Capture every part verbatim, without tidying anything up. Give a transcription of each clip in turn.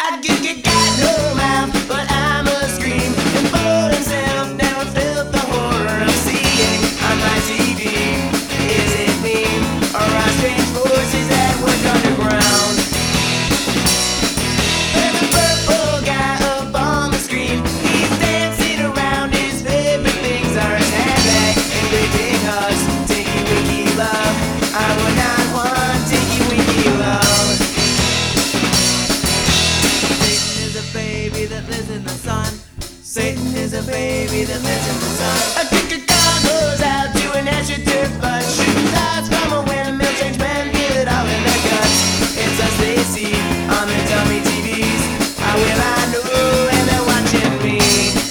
I g- g- got no mouth, but I must scream and fold himself down, felt the horror of seeing on my T V. Is it me, or are strange forces that work underground? There's a purple guy up on the screen. He's dancing around, his favorite things are his handbag and raping us. Tinky winky love, I would not want tinky winky love. Satan is a baby that lives in the sun. Satan is a baby that lives in the sun. A cricket dog goes out to an astroturf bus, shooting thoughts from a windmill, change men, feel it all in their guts. It's us they see on their dummy T Vs. How will I know and they're watching me?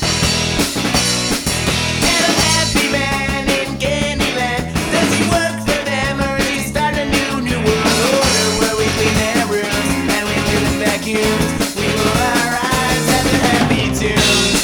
And a happy man in Candyland, does he work for them or is he starting a new, new world order where we clean their rooms and we live in vacuums? We roll our eyes at the happy tunes.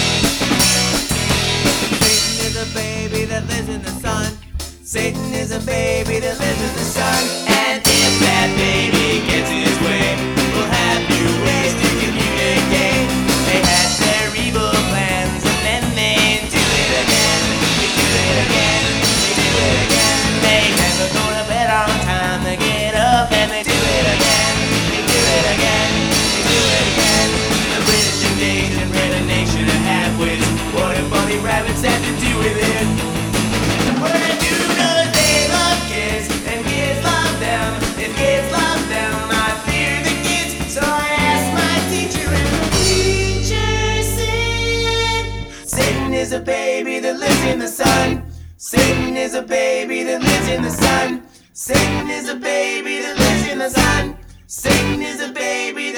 Satan is a baby that lives in the sun. Satan is a baby that lives in the sun. And if that baby gets his way, we'll have new ways to communicate. They had their evil plans and then they do it again. They do it again. They do it again. They never go to bed on time. They get up and they do it again. They do it again. They do it again. The British invasion ran a nation of halfwits. What if bunny rabbits had to do with it? What I do know is they love kids and kids love them. If kids love them, I fear the kids. So I asked my teacher and the teacher said, Satan is a baby that lives in the sun. Satan is a baby that lives in the sun. Satan is a baby that lives in the sun. Satan is a baby